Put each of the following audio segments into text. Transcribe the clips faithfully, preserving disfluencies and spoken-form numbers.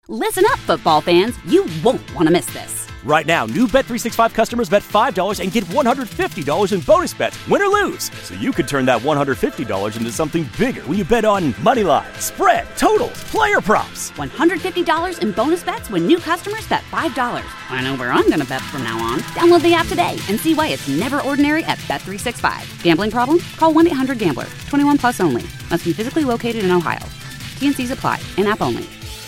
Listen up, football fans. You won't want to miss this. Right now, new Bet three sixty-five customers bet five dollars and get one hundred fifty dollars in bonus bets, win or lose. So you could turn that one hundred fifty dollars into something bigger when you bet on money line, spread, totals, player props. one hundred fifty dollars in bonus bets when new customers bet five dollars. I know where I'm going to bet from now on. Download the app today and see why it's never ordinary at Bet three sixty-five. Gambling problem? Call one eight hundred gambler. twenty-one plus only. Must be physically located in Ohio. T N Cs apply. In-app only.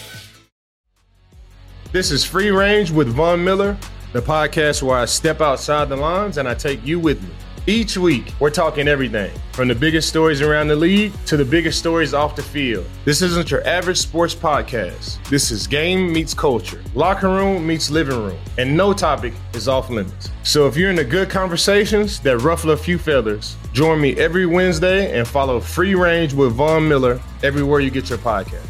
This is Free Range with Von Miller, the podcast where I step outside the lines and I take you with me. Each week, we're talking everything from the biggest stories around the league to the biggest stories off the field. This isn't your average sports podcast. This is game meets culture, locker room meets living room, and no topic is off limits. So if you're into good conversations that ruffle a few feathers, join me every Wednesday and follow Free Range with Von Miller everywhere you get your podcast.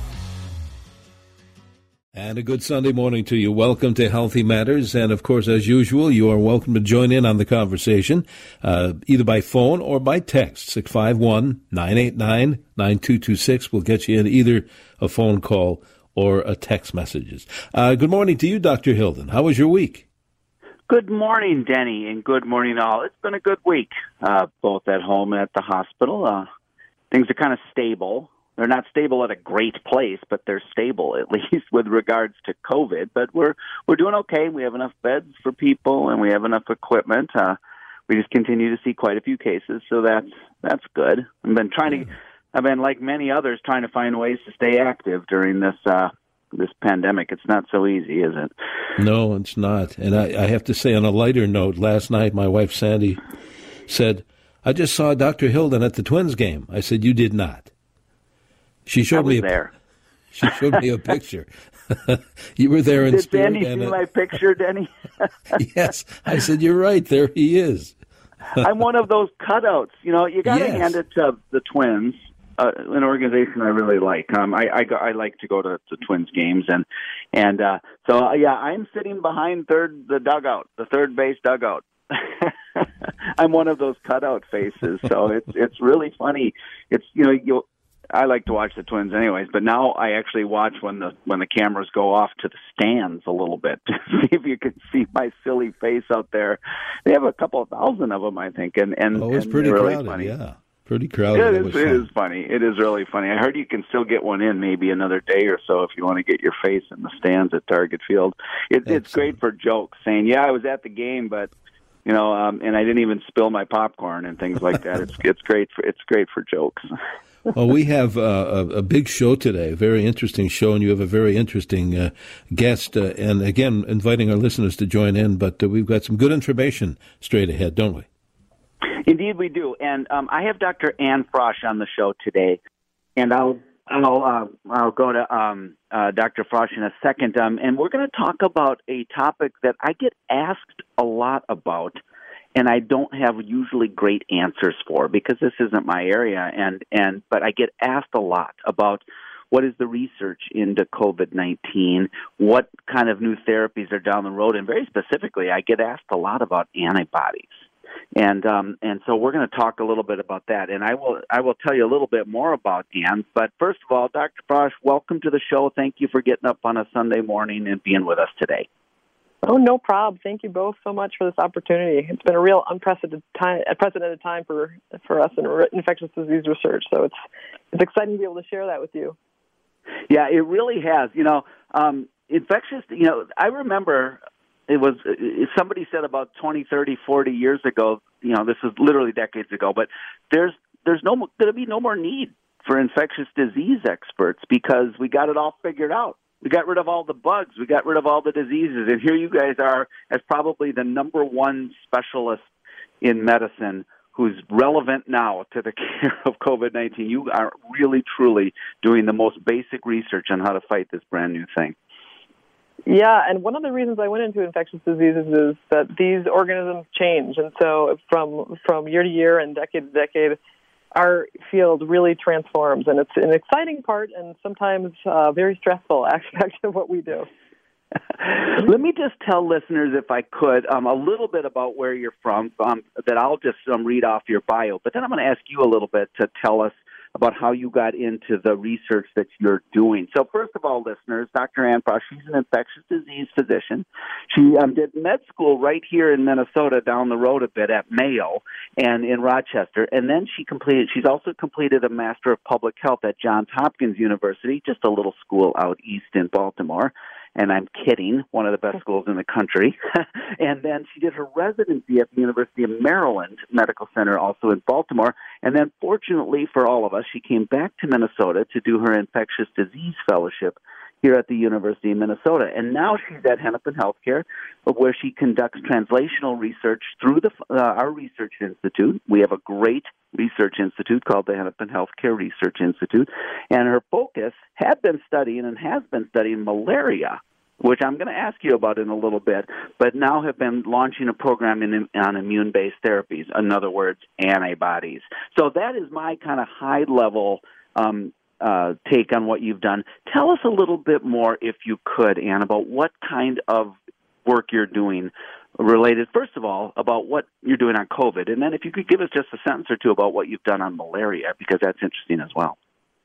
And a good Sunday morning to you. Welcome to Healthy Matters. And, of course, as usual, you are welcome to join in on the conversation, uh, either by phone or by text. six five one, nine eight nine, nine two two six will get you in either a phone call or a text messages. Uh, good morning to you, Doctor Hilden. How was your week? Good morning, Denny, and good morning, all. It's been a good week, uh, both at home and at the hospital. Uh, things are kind of stable. They're not stable at a great place, but they're stable, at least with regards to COVID. But we're we're doing okay. We have enough beds for people, and we have enough equipment. Uh, we just continue to see quite a few cases, so that's that's good. I've been trying to, I've been like many others, trying to find ways to stay active during this uh, this pandemic. It's not so easy, is it? No, it's not. And I, I have to say, on a lighter note, last night my wife Sandy said, "I just saw Doctor Hilden at the Twins game." I said, "You did not." She showed me a, there. She showed me a picture. You were there in Did spirit. Denny and see uh, my picture, Denny? Yes. I said, "You're right. There he is." I'm one of those cutouts. You know, you got to Yes. hand it to the Twins, uh, an organization I really like. Um, I, I, go, I like to go to the Twins games, and and uh, so uh, yeah, I'm sitting behind third the dugout, the third base dugout. I'm one of those cutout faces, so it's it's really funny. It's you know you. I like to watch the Twins anyways, but now I actually watch when the when the cameras go off to the stands a little bit to see if you can see my silly face out there. They have a couple of thousand of them, I think, and and Oh, it's and pretty really crowded, funny. yeah. Pretty crowded. It That is, was it fun. is funny. It is really funny. I heard you can still get one in maybe another day or so if you want to get your face in the stands at Target Field. It, it's great for jokes, saying, "Yeah, I was at the game, but." You know, um, and I didn't even spill my popcorn and things like that. It's it's great for it's great for jokes. Well, we have uh, a, a big show today, a very interesting show, and you have a very interesting uh, guest. Uh, and again, inviting our listeners to join in. But uh, we've got some good information straight ahead, don't we? Indeed, we do. And um, I have Doctor Ann Frosch on the show today, and I'll I'll uh, I'll go to um, uh, Doctor Frosch in a second. Um, and we're going to talk about a topic that I get asked a lot about, and I don't have usually great answers for because this isn't my area. And, and but I get asked a lot about what is the research into COVID nineteen, what kind of new therapies are down the road, and very specifically, I get asked a lot about antibodies. And um, and so we're going to talk a little bit about that, and I will I will tell you a little bit more about Ann. But first of all, Doctor Frosch, welcome to the show. Thank you for getting up on a Sunday morning and being with us today. Oh, no problem. Thank you both so much for this opportunity. It's been a real unprecedented time, unprecedented time for for us in infectious disease research. So it's it's exciting to be able to share that with you. Yeah, it really has. You know, um, infectious. You know, I remember. It was somebody said about twenty, thirty, forty years ago, you know, this is literally decades ago, but there's there's no going to be no more need for infectious disease experts because we got it all figured out. We got rid of all the bugs. We got rid of all the diseases. And here you guys are as probably the number one specialist in medicine who's relevant now to the care of COVID nineteen. You are really, truly doing the most basic research on how to fight this brand new thing. Yeah, and one of the reasons I went into infectious diseases is that these organisms change. And so from from year to year and decade to decade, our field really transforms. And it's an exciting part and sometimes uh, very stressful aspect of what we do. Let me just tell listeners, if I could, um, a little bit about where you're from, um, that I'll just um, read off your bio. But then I'm going to ask you a little bit to tell us about how you got into the research that you're doing. So first of all, listeners, Doctor Ann Frosch, she's an infectious disease physician. She um, did med school right here in Minnesota down the road a bit at Mayo and in Rochester. And then she completed, she's also completed a Master of Public Health at Johns Hopkins University, just a little school out east in Baltimore. And I'm kidding, one of the best schools in the country. And then she did her residency at the University of Maryland Medical Center, also in Baltimore. And then, fortunately for all of us, she came back to Minnesota to do her infectious disease fellowship here at the University of Minnesota. And now she's at Hennepin Healthcare, where she conducts translational research through the uh, our research institute. We have a great research institute called the Hennepin Healthcare Research Institute. And her focus had been studying and has been studying malaria, which I'm going to ask you about in a little bit, but now have been launching a program in, on immune-based therapies, in other words, antibodies. So that is my kind of high-level um, uh, take on what you've done. Tell us a little bit more, if you could, Ann, about what kind of work you're doing related, first of all, about what you're doing on COVID, and then if you could give us just a sentence or two about what you've done on malaria, because that's interesting as well.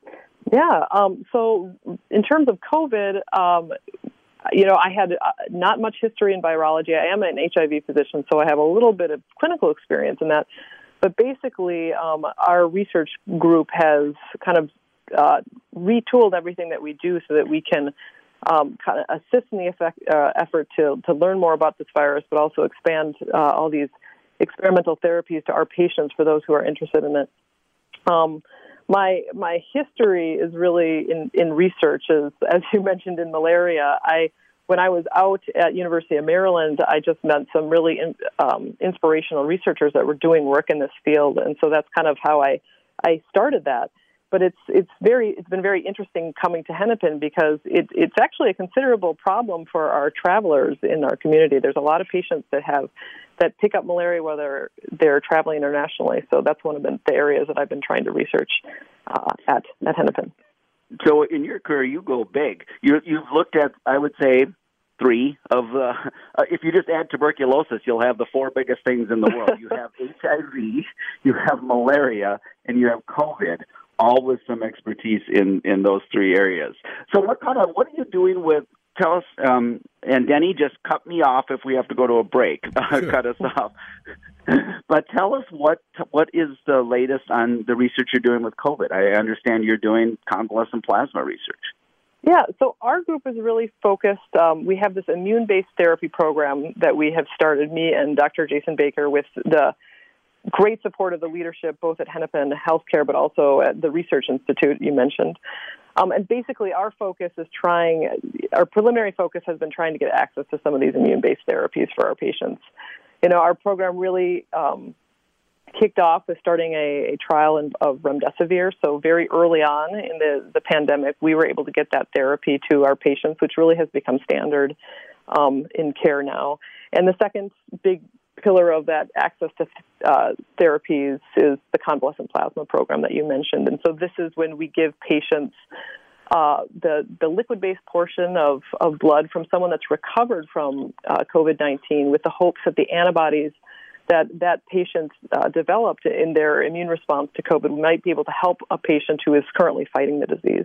Yeah, um, so in terms of COVID, um, you know, I had uh, not much history in virology. I am an H I V physician, so I have a little bit of clinical experience in that. But basically, um, our research group has kind of uh, retooled everything that we do so that we can um, kind of assist in the effect, uh, effort to, to learn more about this virus, but also expand uh, all these experimental therapies to our patients for those who are interested in it. Um, My my history is really in, in research, as, as you mentioned in malaria. I when I was out at University of Maryland, I just met some really in, um, inspirational researchers that were doing work in this field, and so that's kind of how I I started that. But it's it's very it's been very interesting coming to Hennepin because it, it's actually a considerable problem for our travelers in our community. There's a lot of patients that have that pick up malaria while they're they're traveling internationally. So that's one of the, the areas that I've been trying to research uh, at at Hennepin. So in your career, you go big. You you've looked at, I would say, three of uh, uh, if you just add tuberculosis, you'll have the four biggest things in the world. You have H I V, you have malaria, and you have COVID, all with some expertise in, in those three areas. So what kind of what are you doing with? Tell us, um, and Denny, just cut me off if we have to go to a break. Sure. Cut us off. But tell us what what is the latest on the research you're doing with COVID? I understand you're doing convalescent plasma research. Yeah, so our group is really focused. Um, we have this immune-based therapy program that we have started, me and Doctor Jason Baker, with the great support of the leadership both at Hennepin Healthcare but also at the Research Institute you mentioned. Um, and basically our focus is trying, our preliminary focus has been trying to get access to some of these immune-based therapies for our patients. You know, our program really um, kicked off with starting a, a trial in, of remdesivir. So very early on in the, the pandemic, we were able to get that therapy to our patients, which really has become standard um, in care now. And the second big pillar of that access to uh, therapies is the convalescent plasma program that you mentioned. And so this is when we give patients uh, the, the liquid-based portion of, of blood from someone that's recovered from uh, COVID nineteen with the hopes that the antibodies that that patient uh, developed in their immune response to COVID might be able to help a patient who is currently fighting the disease.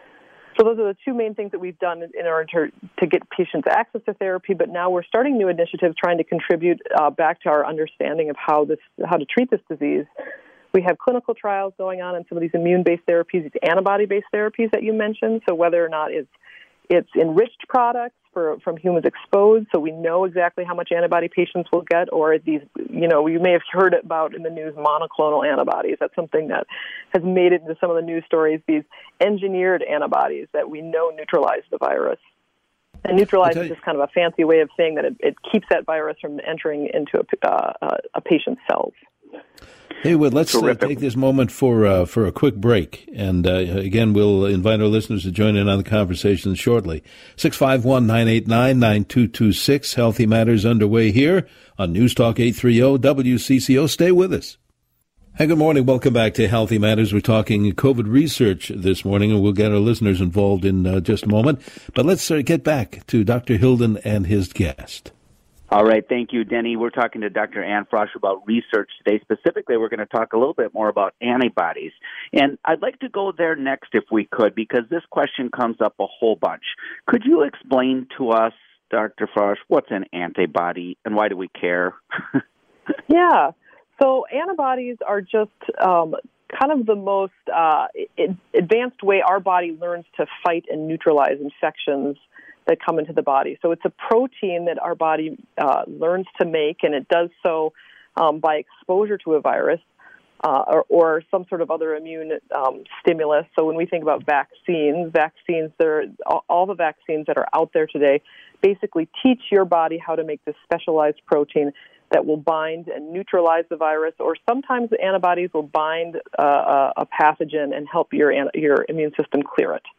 So those are the two main things that we've done in order to, to get patients access to therapy. But now we're starting new initiatives trying to contribute uh, back to our understanding of how this how to treat this disease. We have clinical trials going on in some of these immune-based therapies, these antibody-based therapies that you mentioned. So whether or not it's it's enriched products for from humans exposed, so we know exactly how much antibody patients will get, or these, you know, you may have heard about in the news monoclonal antibodies. That's something that has made it into some of the news stories, these engineered antibodies that we know neutralize the virus. And neutralize is just kind of a fancy way of saying that it, it keeps that virus from entering into a, uh, a patient's cells. Hey, well, let's uh, take this moment for uh, for a quick break. And uh, again, we'll invite our listeners to join in on the conversation shortly. six five one, nine eight nine, nine two two six. Healthy Matters underway here on News Talk eight thirty W C C O. Stay with us. Hey, good morning. Welcome back to Healthy Matters. We're talking COVID research this morning, and we'll get our listeners involved in uh, just a moment. But let's uh, get back to Doctor Hilden and his guest. All right, thank you, Denny. We're talking to Doctor Ann Frosch about research today. Specifically, we're going to talk a little bit more about antibodies. And I'd like to go there next if we could, because this question comes up a whole bunch. Could you explain to us, Doctor Frosch, what's an antibody and why do we care? Yeah. So antibodies are just um, kind of the most uh, advanced way our body learns to fight and neutralize infections that come into the body. So it's a protein that our body uh, learns to make, and it does so um, by exposure to a virus uh, or, or some sort of other immune um, stimulus. So when we think about vaccines, vaccines, they're, all the vaccines that are out there today basically teach your body how to make this specialized protein that will bind and neutralize the virus, or sometimes the antibodies will bind uh, a pathogen and help your your immune system clear it.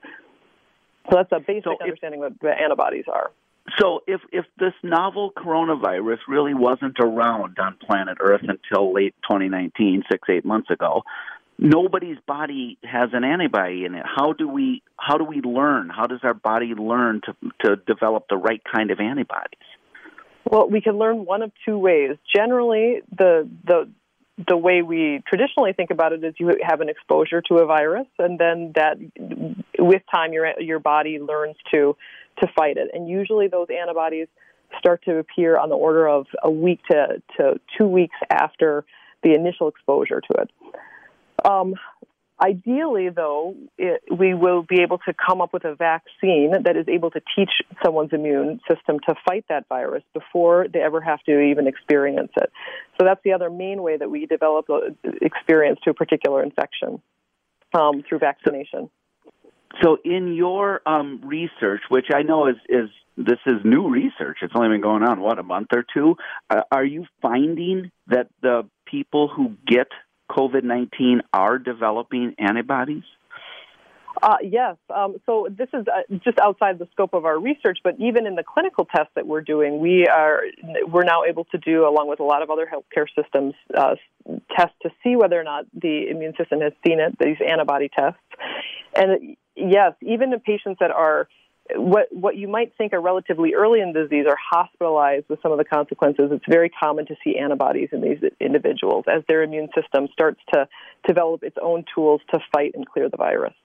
So that's a basic so if, understanding of what antibodies are. So if, if this novel coronavirus really wasn't around on planet Earth until late twenty nineteen, six, eight months ago, nobody's body has an antibody in it. How do we how do we learn? How does our body learn to to develop the right kind of antibodies? Well, we can learn one of two ways. Generally, the the the way we traditionally think about it is you have an exposure to a virus, and then that with time your your body learns to to fight it. And usually those antibodies start to appear on the order of a week to, to two weeks after the initial exposure to it. Um, ideally, though, it, we will be able to come up with a vaccine that is able to teach someone's immune system to fight that virus before they ever have to even experience it. So that's the other main way that we develop experience to a particular infection, um, through vaccination. So in your um, research, which I know is, is this is new research, it's only been going on, what, a month or two, uh, are you finding that the people who get COVID nineteen are developing antibodies? Uh, yes. Um, so this is uh, just outside the scope of our research, but even in the clinical tests that we're doing, we are we're now able to do, along with a lot of other healthcare systems, uh, tests to see whether or not the immune system has seen it. These antibody tests, and yes, even in patients that are what what you might think are relatively early in the disease are hospitalized with some of the consequences. It's very common to see antibodies in these individuals as their immune system starts to develop its own tools to fight and clear the virus.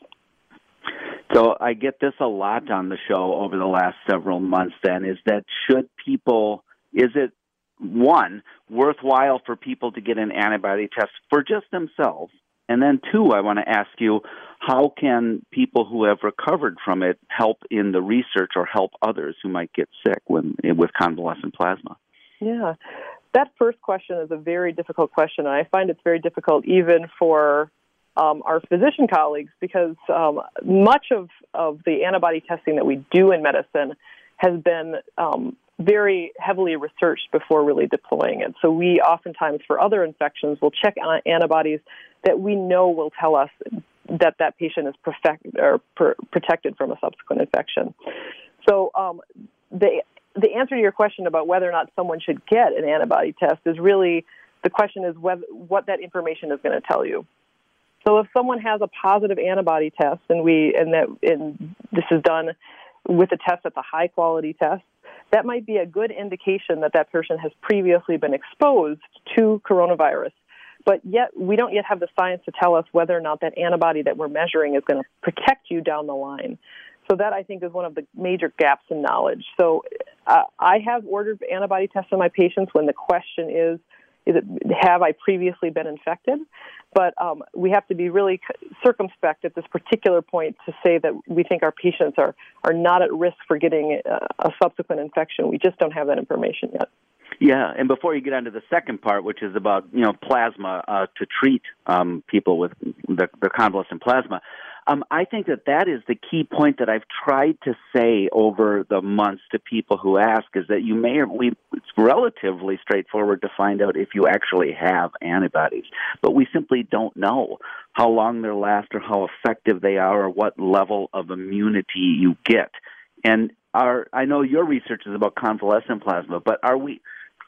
So I get this a lot on the show over the last several months then, is that should people, is it, one, worthwhile for people to get an antibody test for just themselves? And then two, I want to ask you, how can people who have recovered from it help in the research or help others who might get sick when, with convalescent plasma? Yeah, that first question is a very difficult question. And I find it's very difficult even for Um, our physician colleagues, because um, much of, of the antibody testing that we do in medicine has been um, very heavily researched before really deploying it. So we oftentimes, for other infections, will check on antibodies that we know will tell us that that patient is perfect, or per, protected from a subsequent infection. So um, the, the answer to your question about whether or not someone should get an antibody test is really, the question is whether, what that information is going to tell you. So if someone has a positive antibody test, and we and that and this is done with a test that's a high quality test, that might be a good indication that that person has previously been exposed to coronavirus. But yet we don't yet have the science to tell us whether or not that antibody that we're measuring is going to protect you down the line. So that, I think, is one of the major gaps in knowledge. So uh, I have ordered antibody tests on my patients when the question is, Is it, have I previously been infected? But um, we have to be really circumspect at this particular point to say that we think our patients are, are not at risk for getting a, a subsequent infection. We just don't have that information yet. Yeah, and before you get on to the second part, which is about, you know, plasma uh, to treat um, people with the, the convalescent plasma, Um, I think that that is the key point that I've tried to say over the months to people who ask, is that you may, or we, it's relatively straightforward to find out if you actually have antibodies, but we simply don't know how long they last or how effective they are or what level of immunity you get. And our, I know your research is about convalescent plasma, but are we...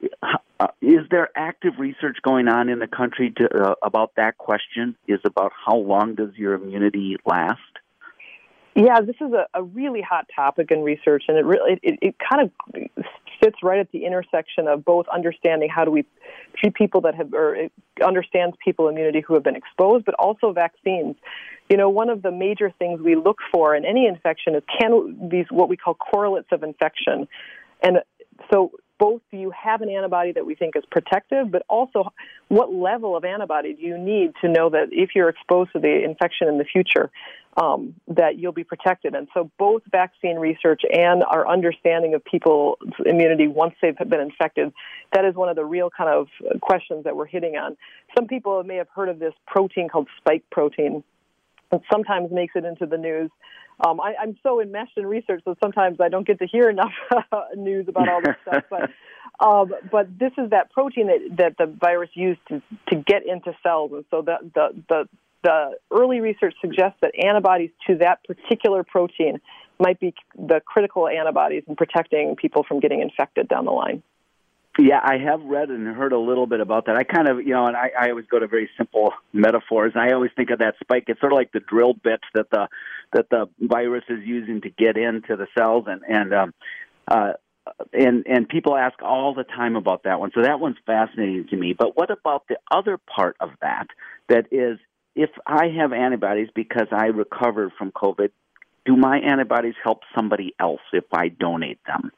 Uh, is there active research going on in the country to, uh, about that question, is about how long does your immunity last? Yeah, this is a, a really hot topic in research, and it really it, it kind of fits sits right at the intersection of both understanding how do we treat people that have, or it understands people immunity who have been exposed, but also vaccines. You know, one of the major things we look for in any infection is can these what we call correlates of infection. And so both do you have an antibody that we think is protective, but also what level of antibody do you need to know that if you're exposed to the infection in the future, um, that you'll be protected. And so both vaccine research and our understanding of people's immunity once they've been infected, that is one of the real kind of questions that we're hitting on. Some people may have heard of this protein called spike protein. It sometimes makes it into the news. Um, I, I'm so enmeshed in research that sometimes I don't get to hear enough news about all this stuff. But um, but this is that protein that, that the virus used to, to get into cells. And so the, the, the, the early research suggests that antibodies to that particular protein might be the critical antibodies in protecting people from getting infected down the line. Yeah, I have read and heard a little bit about that. I kind of, you know, and I, I always go to very simple metaphors. I always think of that spike. It's sort of like the drill bits that the that the virus is using to get into the cells, and and um, uh, and and people ask all the time about that one. So that one's fascinating to me. But what about the other part of that? That is, if I have antibodies because I recovered from COVID, do my antibodies help somebody else if I donate them?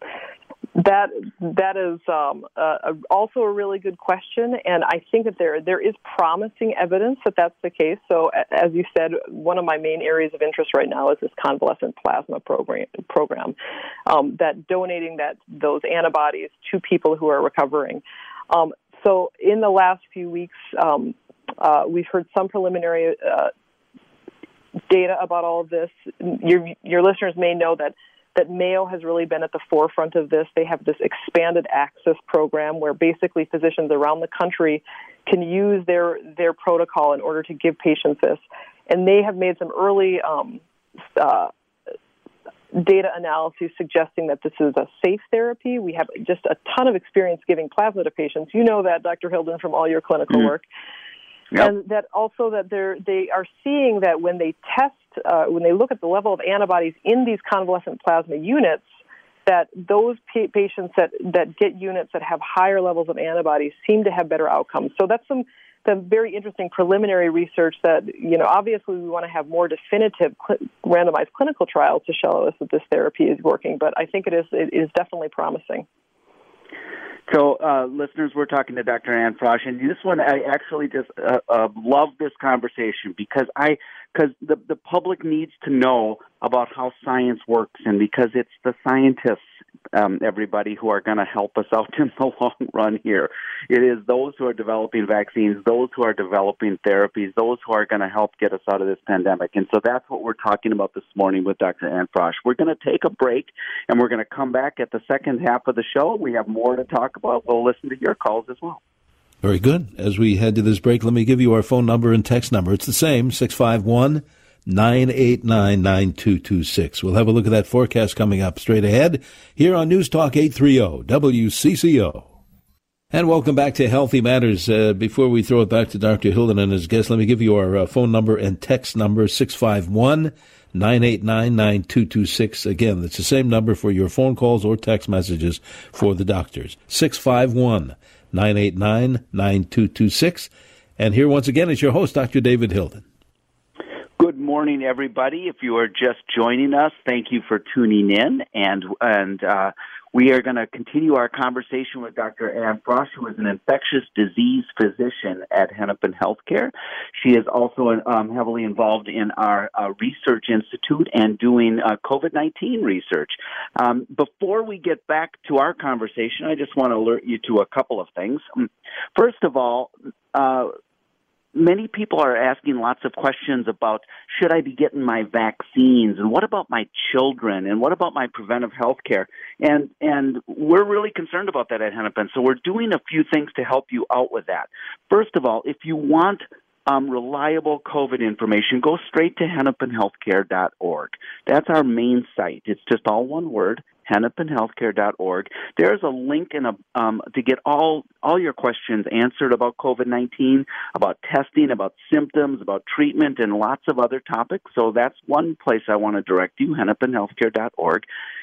That that is um, uh, also a really good question, and I think that there there is promising evidence that that's the case. So, as you said, one of my main areas of interest right now is this convalescent plasma program. Program um, that donating that those antibodies to people who are recovering. Um, so, in the last few weeks, um, uh, we've heard some preliminary uh, data about all of this. Your your listeners may know that. that Mayo has really been at the forefront of this. They have this expanded access program where basically physicians around the country can use their, their protocol in order to give patients this. And they have made some early um, uh, data analyses suggesting that this is a safe therapy. We have just a ton of experience giving plasma to patients. You know that, Doctor Hilden, from all your clinical mm-hmm. work. Yep. And that also that they're, they are seeing that when they test, uh, when they look at the level of antibodies in these convalescent plasma units, that those pa- patients that, that get units that have higher levels of antibodies seem to have better outcomes. So that's some, some very interesting preliminary research that, you know, obviously we want to have more definitive cl- randomized clinical trials to show us that this therapy is working, but I think it is, it is definitely promising. So, uh, listeners, we're talking to Doctor Ann Frosch, and this one I actually just uh, uh, love this conversation because I because the the public needs to know about how science works, and because it's the scientists, um, everybody, who are going to help us out in the long run here. It is those who are developing vaccines, those who are developing therapies, those who are going to help get us out of this pandemic. And so that's what we're talking about this morning with Doctor Ann Frosch. We're going to take a break, and we're going to come back at the second half of the show. We have more to talk about. We'll listen to your calls as well. Very good. As we head to this break, let me give you our phone number and text number. It's the same, six five one, nine eight nine, nine two two six. We'll have a look at that forecast coming up straight ahead here on News Talk eight thirty W C C O. And welcome back to Healthy Matters. Uh, before we throw it back to Doctor Hilden and his guest, let me give you our uh, phone number and text number, six five one, nine eight nine, nine two two six. Again, it's the same number for your phone calls or text messages for the doctors, six five one, nine eight nine, nine two two six. And here once again is your host, Doctor David Hilden. Good morning, everybody. If you are just joining us, thank you for tuning in. And and uh, we are going to continue our conversation with Doctor Ann Frosch, who is an infectious disease physician at Hennepin Healthcare. She is also um, heavily involved in our uh, research institute and doing uh, COVID nineteen research. Um, before we get back to our conversation, I just want to alert you to a couple of things. First of all, uh, many people are asking lots of questions about, should I be getting my vaccines? And what about my children? And what about my preventive health care? And, and we're really concerned about that at Hennepin. So we're doing a few things to help you out with that. First of all, if you want um, reliable COVID information, go straight to hennepin healthcare dot org. That's our main site. It's just all one word, hennepin healthcare dot org. There's a link in a, um, to get all, all your questions answered about COVID nineteen, about testing, about symptoms, about treatment, and lots of other topics. So that's one place I want to direct you, hennepin healthcare dot org.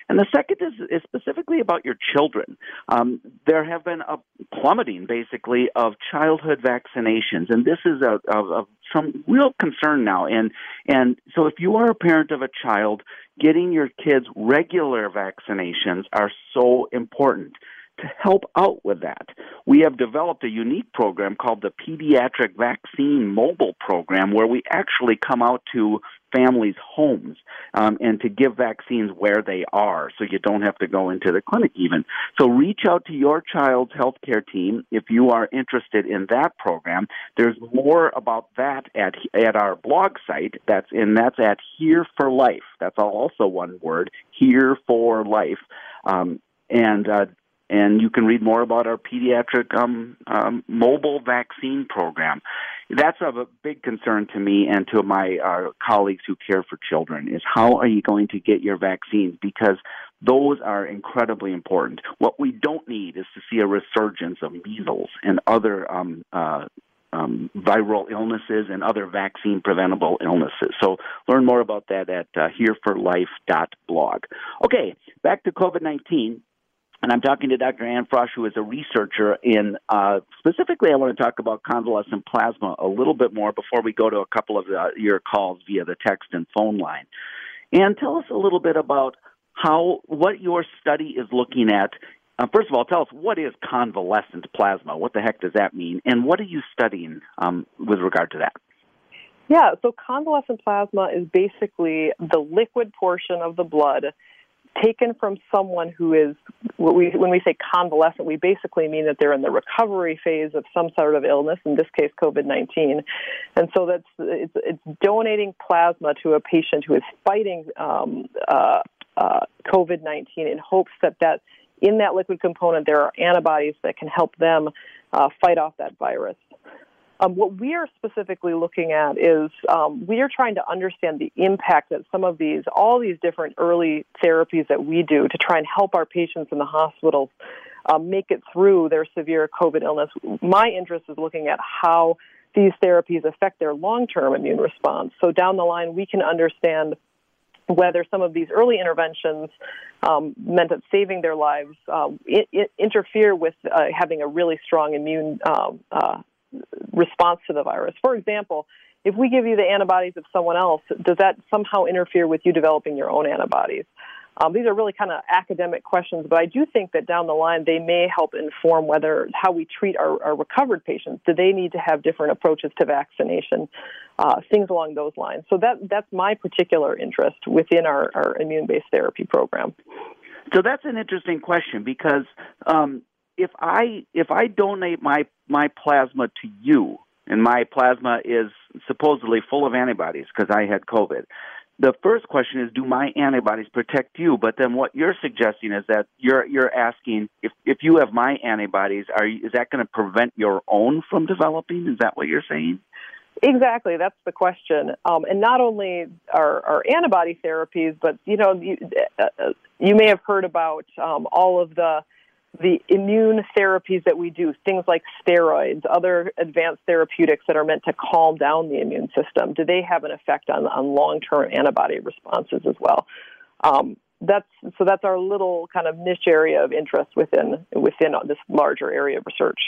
And the second is, is specifically about your children. Um, there have been a plummeting, basically, of childhood vaccinations, and this is a, of, of some real concern now. And and so if you are a parent of a child, getting your kids regular vaccinations are so important. To help out with that, we have developed a unique program called the Pediatric Vaccine Mobile Program, where we actually come out to families' homes um, and to give vaccines where they are, so you don't have to go into the clinic even. So reach out to your child's healthcare team if you are interested in that program. There's more about that at at our blog site. That's and that's at Here for Life. That's also one word, Here for Life, um, and. Uh, And you can read more about our pediatric um, um, mobile vaccine program. That's of a big concern to me and to my uh, colleagues who care for children, is how are you going to get your vaccines? Because those are incredibly important. What we don't need is to see a resurgence of measles and other um, uh, um, viral illnesses and other vaccine-preventable illnesses. So learn more about that at uh, here for life dot blog. Okay, back to COVID nineteen. And I'm talking to Doctor Ann Frosch, who is a researcher in, uh, specifically I want to talk about convalescent plasma a little bit more before we go to a couple of uh, your calls via the text and phone line. And tell us a little bit about how, what your study is looking at. Uh, first of all, tell us, what is convalescent plasma? What the heck does that mean? And what are you studying um, with regard to that? Yeah, so convalescent plasma is basically the liquid portion of the blood taken from someone who is, what we, when we say convalescent, we basically mean that they're in the recovery phase of some sort of illness, in this case COVID nineteen. And so that's it's, it's donating plasma to a patient who is fighting um, uh, uh, COVID nineteen in hopes that, that in that liquid component there are antibodies that can help them uh, fight off that virus. Um, what we are specifically looking at is um, we are trying to understand the impact that some of these, all these different early therapies that we do to try and help our patients in the hospitals um, make it through their severe COVID illness. My interest is looking at how these therapies affect their long-term immune response. So down the line, we can understand whether some of these early interventions um, meant that saving their lives um, it, it interfere with uh, having a really strong immune um, uh, response to the virus. For example, if we give you the antibodies of someone else, does that somehow interfere with you developing your own antibodies? Um, these are really kind of academic questions, but I do think that down the line they may help inform whether how we treat our, our recovered patients. Do they need to have different approaches to vaccination? Uh, things along those lines. So that that's my particular interest within our, our immune-based therapy program. So that's an interesting question because um, if I if I donate my my plasma to you, and my plasma is supposedly full of antibodies because I had COVID, the first question is, do my antibodies protect you? But then what you're suggesting is that you're you're asking if if you have my antibodies, are you, is that going to prevent your own from developing? Is that what you're saying? Exactly, that's the question. Um, and not only our, our antibody therapies, but you know, you, uh, you may have heard about um, all of the the immune therapies that we do, things like steroids, other advanced therapeutics that are meant to calm down the immune system. Do they have an effect on, on long-term antibody responses as well? Um, that's so that's our little kind of niche area of interest within within this larger area of research.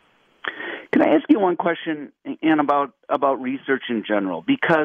Can I ask you one question, Ann, about about research in general? Because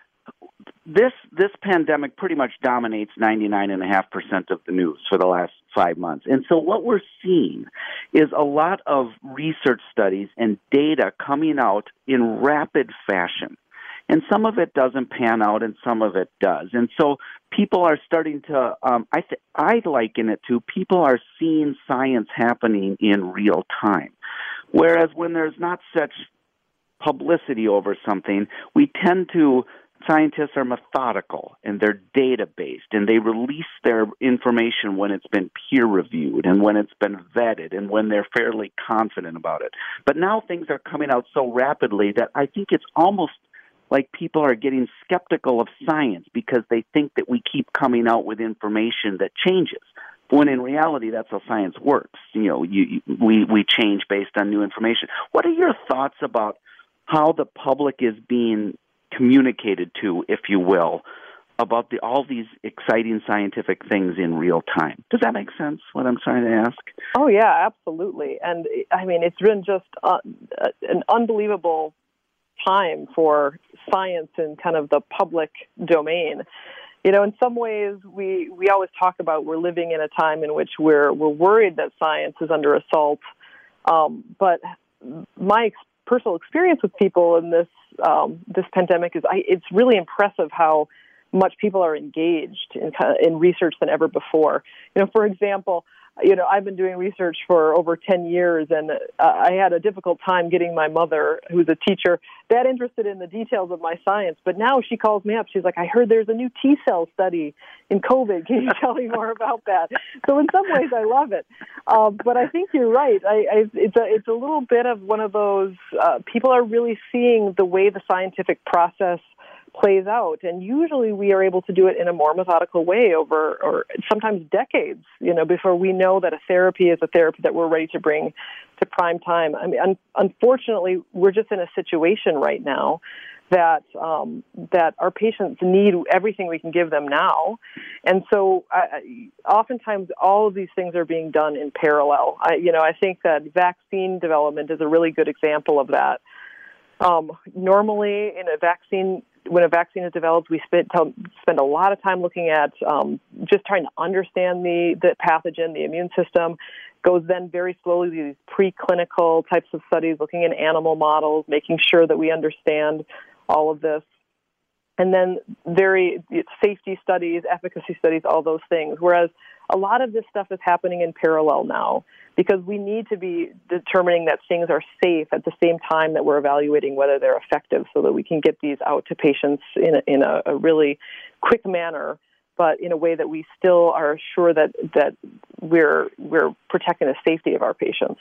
this this pandemic pretty much dominates ninety-nine point five percent of the news for the last five months. And so what we're seeing is a lot of research studies and data coming out in rapid fashion. And some of it doesn't pan out and some of it does. And so people are starting to, um, I, th- I liken it to people are seeing science happening in real time. Whereas when there's not such publicity over something, we tend to, scientists are methodical and they're data-based and they release their information when it's been peer-reviewed and when it's been vetted and when they're fairly confident about it. But now things are coming out so rapidly that I think it's almost like people are getting skeptical of science because they think that we keep coming out with information that changes. When in reality, that's how science works. You know, you, we, we change based on new information. What are your thoughts about how the public is being communicated to, if you will, about the, all these exciting scientific things in real time. Does that make sense, what I'm trying to ask? Oh, yeah, absolutely. And, I mean, it's been just uh, an unbelievable time for science in kind of the public domain. You know, in some ways, we, we always talk about we're living in a time in which we're we're worried that science is under assault. Um, but my ex- personal experience with people in this um, this pandemic is I, it's really impressive how much people are engaged in in research than ever before. You know, for example, you know, I've been doing research for over ten years, and uh, I had a difficult time getting my mother, who's a teacher, that interested in the details of my science. But now she calls me up. She's like, I heard there's a new T-cell study in COVID. Can you tell me more about that? So in some ways, I love it. Um, but I think you're right. I, I, it's, a, it's a little bit of one of those, uh, people are really seeing the way the scientific process plays out, and usually we are able to do it in a more methodical way over, or sometimes decades, you know, before we know that a therapy is a therapy that we're ready to bring to prime time. I mean, un- unfortunately, we're just in a situation right now that um, that our patients need everything we can give them now, and so I, oftentimes all of these things are being done in parallel. I, you know, I think that vaccine development is a really good example of that. Um, normally, in a vaccine, when a vaccine is developed, we spend, tell, spend a lot of time looking at um, just trying to understand the, the pathogen, the immune system. Goes then very slowly to these preclinical types of studies, looking in animal models, making sure that we understand all of this. And then very safety studies, efficacy studies, all those things. Whereas a lot of this stuff is happening in parallel now because we need to be determining that things are safe at the same time that we're evaluating whether they're effective so that we can get these out to patients in a, in a, a really quick manner, but in a way that we still are sure that, that we're we're protecting the safety of our patients.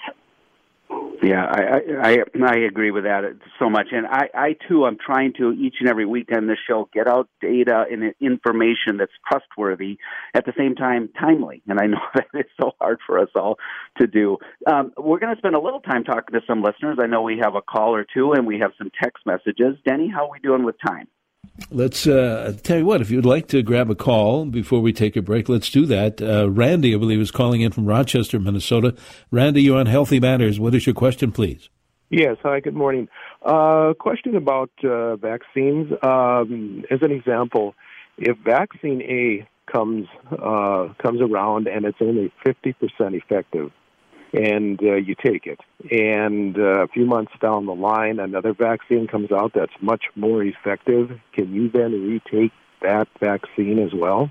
Yeah, I, I I agree with that so much, and I, I too am trying to each and every week on this show get out data and information that's trustworthy, at the same time timely, and I know that it's so hard for us all to do. Um, we're going to spend a little time talking to some listeners. I know we have a call or two, and we have some text messages. Denny, how are we doing with time? Let's uh, tell you what, if you'd like to grab a call before we take a break, let's do that. Uh, Randy, I believe, is calling in from Rochester, Minnesota. Randy, you're on Healthy Matters. What is your question, please? Yes, hi, good morning. Uh, question about uh, vaccines. Um, as an example, if vaccine A comes uh, comes around and it's only fifty percent effective, and uh, you take it, and uh, a few months down the line, another vaccine comes out that's much more effective, can you then retake that vaccine as well?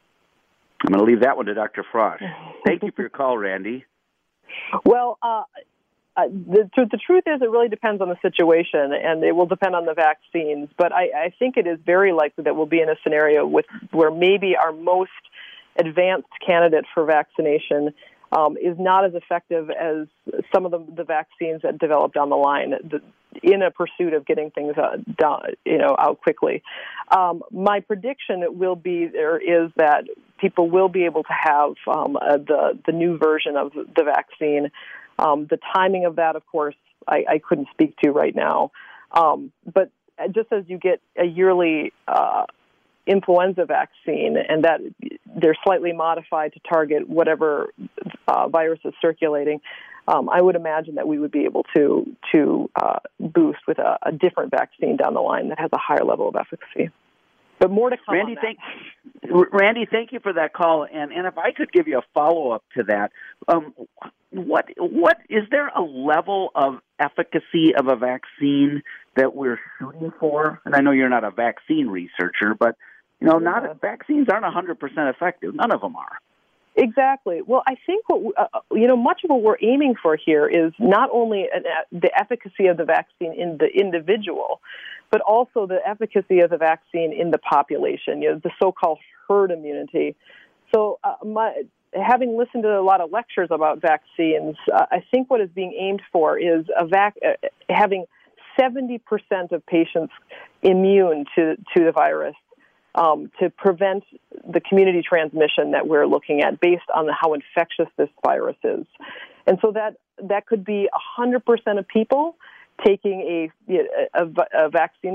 I'm going to leave that one to Doctor Frosch. Thank you for your call, Randy. Well, uh, uh, the, the truth is it really depends on the situation, and it will depend on the vaccines, but I, I think it is very likely that we'll be in a scenario with where maybe our most advanced candidate for vaccination Um, is not as effective as some of the, the vaccines that develop down the line the, in a pursuit of getting things uh, down, you know, out quickly. Um, my prediction will be there is that people will be able to have um, uh, the the new version of the vaccine. Um, the timing of that, of course, I, I couldn't speak to right now. Um, but just as you get a yearly uh, influenza vaccine, and that they're slightly modified to target whatever uh, virus is circulating, um, I would imagine that we would be able to to uh, boost with a, a different vaccine down the line that has a higher level of efficacy. But more to come. Randy, on that. thank Randy, thank you for that call. And and if I could give you a follow up to that, um, what what is there a level of efficacy of a vaccine that we're shooting for? And I know you're not a vaccine researcher, but you know, not vaccines aren't one hundred percent effective. None of them are. Exactly. Well, I think what uh, you know, much of what we're aiming for here is not only an, uh, the efficacy of the vaccine in the individual, but also the efficacy of the vaccine in the population. You know, the so-called herd immunity. So, uh, my, having listened to a lot of lectures about vaccines, uh, I think what is being aimed for is a vac uh, having seventy percent of patients immune to to the virus. Um, to prevent the community transmission that we're looking at based on the, how infectious this virus is. And so that that could be one hundred percent of people taking a, a, a vaccine that's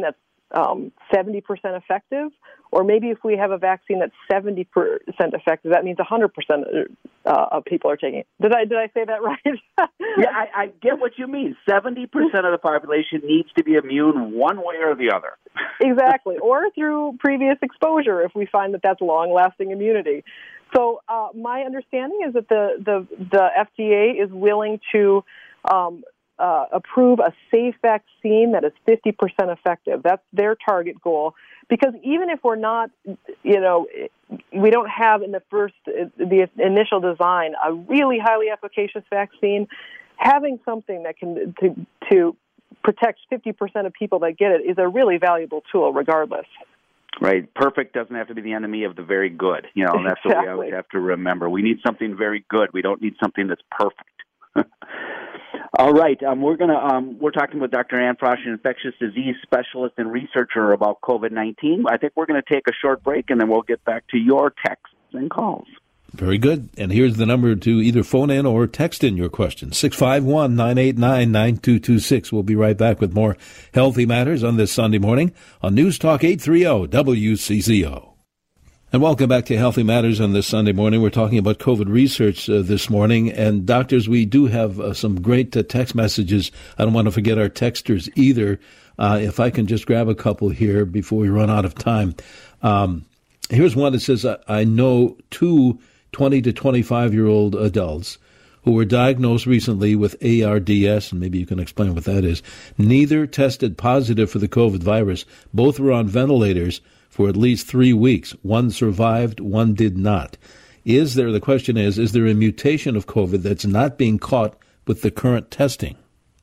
um, seventy percent effective, or maybe if we have a vaccine that's seventy percent effective, that means one hundred percent uh, of people are taking it. Did I did I say that right? Yeah, I, I get what you mean. seventy percent of the population needs to be immune one way or the other. Exactly, or through previous exposure if we find that that's long-lasting immunity. So uh, my understanding is that the, the, the F D A is willing to um, uh, approve a safe vaccine that is fifty percent effective. That's their target goal. Because even if we're not, you know, we don't have in the first, the initial design, a really highly efficacious vaccine, having something that can to, to protect fifty percent of people that get it is a really valuable tool regardless. Right. Perfect doesn't have to be the enemy of the very good. You know, that's exactly. what we always have to remember. We need something very good. We don't need something that's perfect. All right. Um, we're gonna um, we're talking with Doctor Ann Frosh, an infectious disease specialist and researcher about COVID nineteen. I think we're going to take a short break, and then we'll get back to your texts and calls. Very good. And here's the number to either phone in or text in your question, six five one, nine eight nine, nine two two six. We'll be right back with more Healthy Matters on this Sunday morning on News Talk eight thirty W C C O. And welcome back to Healthy Matters on this Sunday morning. We're talking about COVID research uh, this morning. And doctors, we do have uh, some great uh, text messages. I don't want to forget our texters either. Uh, if I can just grab a couple here before we run out of time. Um, here's one that says, I, I know two twenty to twenty-five-year-old adults who were diagnosed recently with A R D S, and maybe you can explain what that is. Neither tested positive for the COVID virus. Both were on ventilators for at least three weeks. One survived, one did not. Is there, the question is, is there a mutation of COVID that's not being caught with the current testing?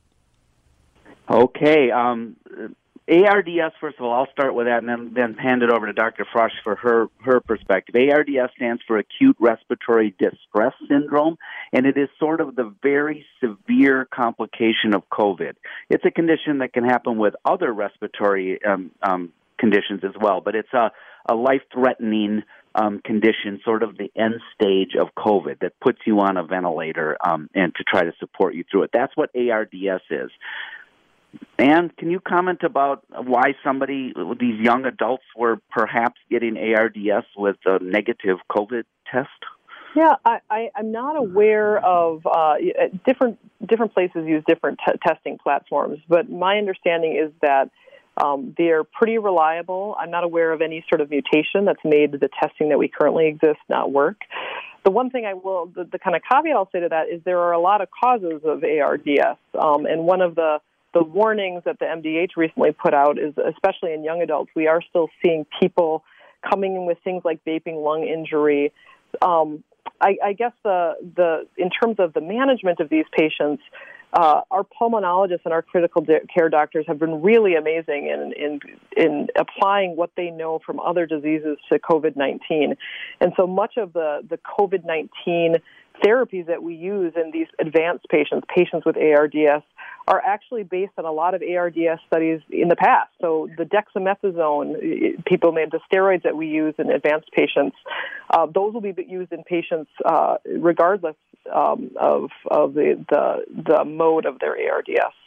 Okay. Um, A R D S, first of all, I'll start with that and then, then hand it over to Doctor Frosh for her, her perspective. A R D S stands for Acute Respiratory Distress Syndrome, and it is sort of the very severe complication of COVID. It's a condition that can happen with other respiratory um, um, conditions as well, but it's a, a life-threatening um, condition, sort of the end stage of COVID that puts you on a ventilator um, and to try to support you through it. That's what A R D S is. And can you comment about why somebody, these young adults, were perhaps getting A R D S with a negative COVID test? Yeah, I, I, I'm not aware of uh, different different places use different t- testing platforms, but my understanding is that um, they're pretty reliable. I'm not aware of any sort of mutation that's made the testing that we currently exist not work. The one thing I will, the, the kind of caveat I'll say to that is there are a lot of causes of A R D S, um, and one of the The warnings that the M D H recently put out is, especially in young adults, we are still seeing people coming in with things like vaping lung injury. Um, I, I guess the the in terms of the management of these patients, uh, our pulmonologists and our critical care doctors have been really amazing in in in applying what they know from other diseases to COVID nineteen, and so much of the the COVID nineteen therapies that we use in these advanced patients, patients with A R D S, are actually based on a lot of A R D S studies in the past. So the dexamethasone, people made the steroids that we use in advanced patients, uh, those will be used in patients uh, regardless um, of of the, the the mode of their A R D S.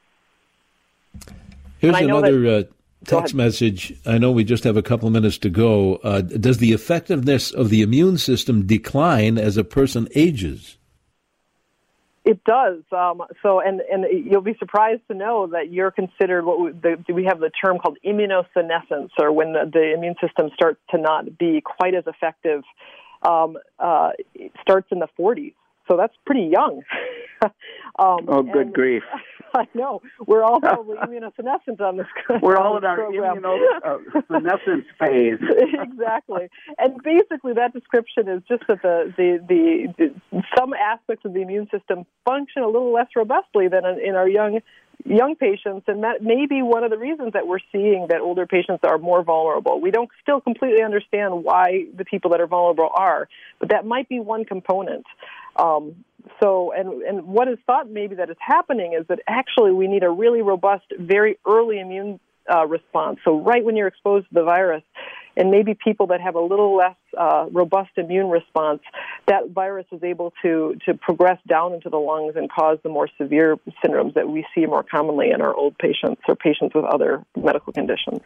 Here's another that, uh, text message. I know we just have a couple of minutes to go. Uh, does the effectiveness of the immune system decline as a person ages? It does. Um, so, and, and you'll be surprised to know that you're considered what we, the, we have the term called immunosenescence, or when the, the immune system starts to not be quite as effective. Um, uh, it starts in the forties. So that's pretty young. um, oh, good and, grief. I know. We're all probably immunosenescent on this We're all in our program. immunosenescence phase. Exactly. And basically that description is just that the, the, the, the some aspects of the immune system function a little less robustly than in our young young patients, and that may be one of the reasons that we're seeing that older patients are more vulnerable. We don't still completely understand why the people that are vulnerable are, but that might be one component. Um, so, and, and what is thought maybe that is happening is that actually we need a really robust, very early immune uh, response. So right when you're exposed to the virus, and maybe people that have a little less uh, robust immune response, that virus is able to, to progress down into the lungs and cause the more severe syndromes that we see more commonly in our old patients or patients with other medical conditions.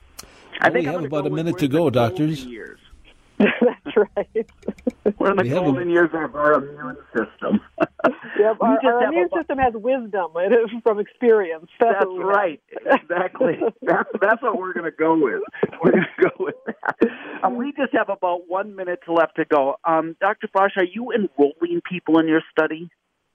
I think we have about a minute to go, doctors. That's right. We're in the We golden years of our immune system. Yep, our, our immune a, system has wisdom from experience. That's, that's right. Exactly. That's, that's what we're going to go with. We're going to go with that. Um, we just have about one minute left to go. Um, Doctor Frosch, are you enrolling people in your study?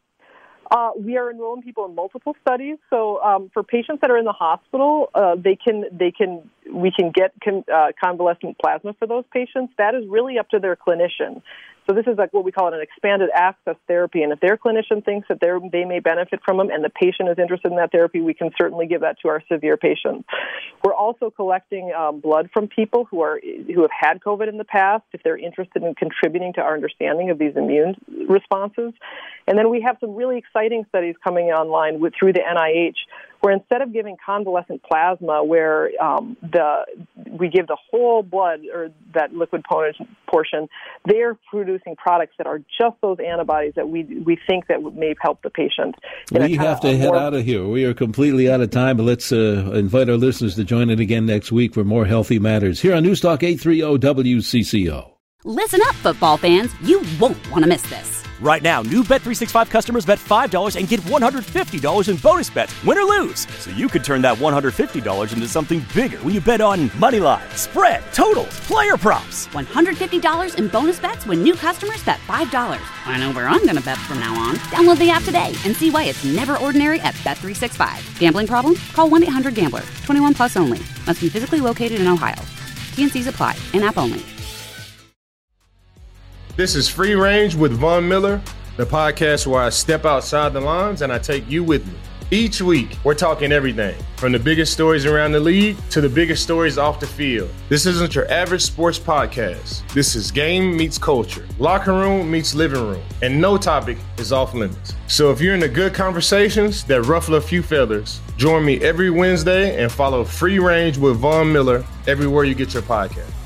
Uh, we are enrolling people in multiple studies. So um, for patients that are in the hospital, uh, they can they can we can get con, uh, convalescent plasma for those patients. That is really up to their clinician. So this is like what we call it an expanded access therapy. And if their clinician thinks that they they may benefit from them and the patient is interested in that therapy, we can certainly give that to our severe patients. We're also collecting um, blood from people who are who have had COVID in the past, if they're interested in contributing to our understanding of these immune responses. And then we have some really exciting studies coming online with, through the N I H, where instead of giving convalescent plasma, where um, the we give the whole blood or that liquid portion, they're producing products that are just those antibodies that we we think that may help the patient. We have to head out of here. We are completely out of time, but let's uh, invite our listeners to join in again next week for more Healthy Matters here on News Talk eight thirty W C C O. Listen up, football fans. You won't want to miss this. Right now, new Bet three sixty-five customers bet five dollars and get one hundred fifty dollars in bonus bets, win or lose. So you could turn that one hundred fifty dollars into something bigger when you bet on money line, spread, totals, player props. one hundred fifty dollars in bonus bets when new customers bet five dollars. I know where I'm going to bet from now on. Download the app today and see why it's never ordinary at Bet three sixty-five. Gambling problem? Call one eight hundred gambler. twenty-one plus only. Must be physically located in Ohio. T and Cs apply. In-app only. This is Free Range with Von Miller, the podcast where I step outside the lines and I take you with me. Each week, we're talking everything from the biggest stories around the league to the biggest stories off the field. This isn't your average sports podcast. This is game meets culture, locker room meets living room, and no topic is off limits. So if you're into good conversations that ruffle a few feathers, join me every Wednesday and follow Free Range with Von Miller everywhere you get your podcast.